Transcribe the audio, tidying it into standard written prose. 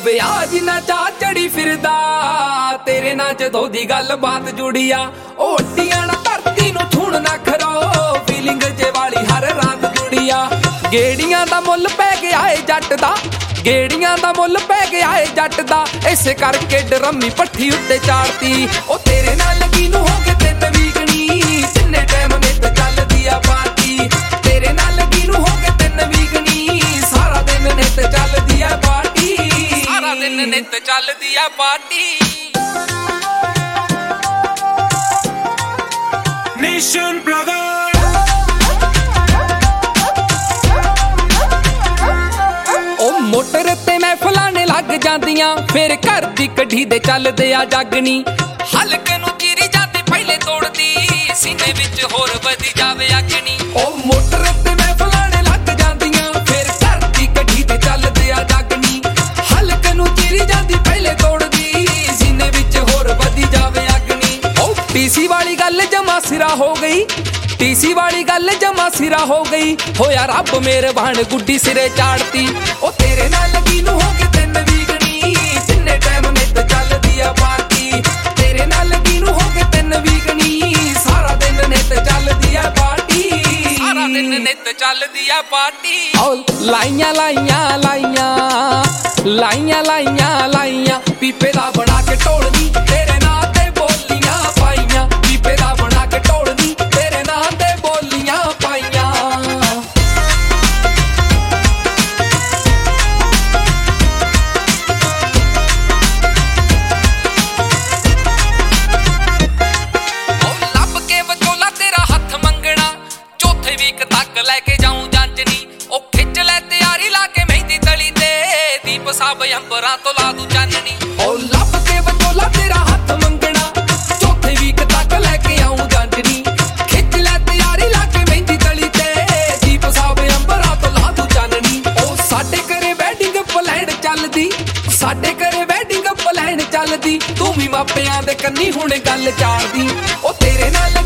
ਵਿਆਹ ਜਿੰਨਾ ਚਾਹ ਚੜੀ ਫਿਰਦਾ ਤੇਰੇ ਨਾਲ ਜਦੋਂ ਦੀ ਗੱਲ ਬਾਤ ਜੁੜੀ ਆ ਉਹ ਅੱਡੀਆਂ ਨਾ ਧਰਤੀ ਨੂੰ ਛੂਣ ਨਾ ਖਰੋ ਫੀਲਿੰਗ ਜੇ ਵਾਲੀ ਹਰ ਰਾਤ ਜੁੜੀ ਆ ਗੇੜੀਆਂ ਦਾ ਮੁੱਲ ਪੈ ਗਿਆ ਏ ਜੱਟ ਦਾ ਗੇੜੀਆਂ ਦਾ ਮੁੱਲ ਪੈ ਗਿਆ ਏ ਜੱਟ ਦਾ ਇਸੇ ਕਰਕੇ ਡਰਮੀ ਪੱਠੀ ਉੱਤੇ ਚਾੜਤੀ ਉਹ ਤੇਰੇ ਨਾਲ ਲੱਗੀ ਨੂੰ ਹੋ ਕੇ ਤਿੰਨ ਵੀਗਣੀ ਤਿੰਨੇ ਟਾਈਮ ਨਿੱਤ ਚੱਲਦੀ ਆ ਪਾਰਟੀ ਤੇਰੇ ਨਾਲ ਲੱਗੀ ਨੂੰ ਹੋ ਕੇ ਤਿੰਨ ਵੀਗਣੀ ਸਾਰਾ ਦਿਨ ਨਿੱਤ ਚੱਲਦੀ ਆ ਪਾਰਟੀ ਸਾਰਾ ਦਿਨ ਨਿੱਤ ਚੱਲਦੀ ਆ ਪਾਰਟੀ Nation brother ਮੋਟਰ ਤੇ ਮਹਿਫਲਾਂ ਨੇ ਲੱਗ ਜਾਂਦੀਆਂ ਫਿਰ ਘਰ ਦੀ ਕੱਢੀ ਦੇ ਚੱਲਦੇ ਆ ਜਾਗਣੀ ਹਲਕ ਨੂੰ ਚੀਰੀ ਜਾਂਦੀ ਪਹਿਲੇ ਤੋੜਦੀ ਸੀਨੇ ਵਿੱਚ ਹੋਰ ਵਧੀ ਜਾਵੇ ਅਗਨੀ ਉਹ ਮੋਟਰ ਤੇ ਮਹਿਫਲਾਂ ਨੇ ਲੱਗ ਜਾਂਦੀਆਂ ਫਿਰ ਘਰ ਦੀ ਕੱਢੀ ਤੇ ਚੱਲਦੇ ਆ ਜਾਗਣੀ ਹਲਕ ਨੂੰ ਚੀਰੀ ਜਾਂਦੀ ਪਹਿਲੇ ਤੋੜਦੀ ਸੀਨੇ ਵਿੱਚ ਹੋਰ ਵਧੀ ਜਾਵੇ ਅਗਨੀ ਉਹ ਟੀਸੀ ਵਾਲੀ ਗੱਲ ਜਮਾ ਸਿਰਾ ਹੋ ਗਈ ਟੀਸੀ ਵਾਲੀ ਗੱਲ ਜਮਾ ਸਿਰਾ ਹੋ ਗਈ ਹੋਇਆ ਰੱਬ ਮਿਹਰਬਾਨ ਗੁੱਡੀ ਸਿਰੇ ਚਾੜਤੀ ਉਹ ਤੇਰੇ ਨਾਲ ਲੱਗੀ ਨੂੰ ਹੋ ਕੇ ਤਿੰਨ ਵੀਗਣੀ ਤਿੰਨੇ ਟਾਈਮ ਨਿੱਤ ਚੱਲਦੀ ਆ ਪਾਰਟੀ ਤੇਰੇ ਨਾਲ ਲੱਗੀ ਨੂੰ ਹੋ ਕੇ ਤਿੰਨ ਵੀਗਣੀ ਸਾਰਾ ਦਿਨ ਨਿੱਤ ਚੱਲਦੀ ਆ ਪਾਰਟੀ ਸਾਰਾ ਦਿਨ ਨਿੱਤ ਚੱਲਦੀ ਆ ਪਾਰਟੀ ਉਹ ਲਾਈਆਂ ਲਾਈਆਂ ਲਾਈਆਂ ਲਾਈਆਂ ਲਾਈਆਂ ਲਾਈਆਂ ਪੀਪੇ ਦਾ ਬਣਾ ਕੇ ਢੋਲਦੀ ਤੇਰੇ ਨਾਂ ਤੇ ਬੋਲੀਆਂ ਪਾਈਆਂ ਪੀਪੇ ਦਾ ਬਣਾ ਕੇ ਢੋਲਦੀ ਤੇਰੇ ਨਾਂ ਤੇ ਬੋਲੀਆਂ ਪਾਈਆਂ ਲੈ ਕੇ ਜਾਉਂ ਜਾਂਚਨੀ ਉਹ ਖਿੱਚ ਲੈ ਤਿਆਰੀ ਲਾ ਕੇ ਮਹਿੰਦੀ ਤਲੀ ਤੇ ਦੀਪ ਸਭ ਅੰਬਰਾਂ ਤੋਂ ਲਾ ਦੂ ਚਾਨਣੀ ਉਹ ਲੱਭ ਕੇ ਵਿਚੋਲਾ ਤੇਰਾ ਹੱਥ ਮੰਗਣਾ ਚੌਥੇ ਵੀਕ ਤੱਕ ਲੈ ਕੇ ਆਉਂ ਜਾਂਚਨੀ ਖਿੱਚ ਲੈ ਤਿਆਰੀ ਲਾ ਕੇ ਮਹਿੰਦੀ ਤਲੀ ਤੇ ਦੀਪ ਸਭ ਅੰਬਰਾਂ ਤੋਂ ਲਾ ਦੂ ਚਾਨਣੀ ਉਹ ਸਾਡੇ ਘਰੇ ਵੈਡਿੰਗ ਪਲਾਨ ਚੱਲਦੀ ਸਾਡੇ ਘਰੇ ਵੈਡਿੰਗ ਪਲਾਨ ਚੱਲਦੀ ਤੂੰ ਵੀ ਮਾਪਿਆਂ ਦੇ ਕੰਨੀ ਹੁਣ ਗੱਲ ਚਾੜਦੀ ਉਹ ਤੇਰੇ ਨਾਲ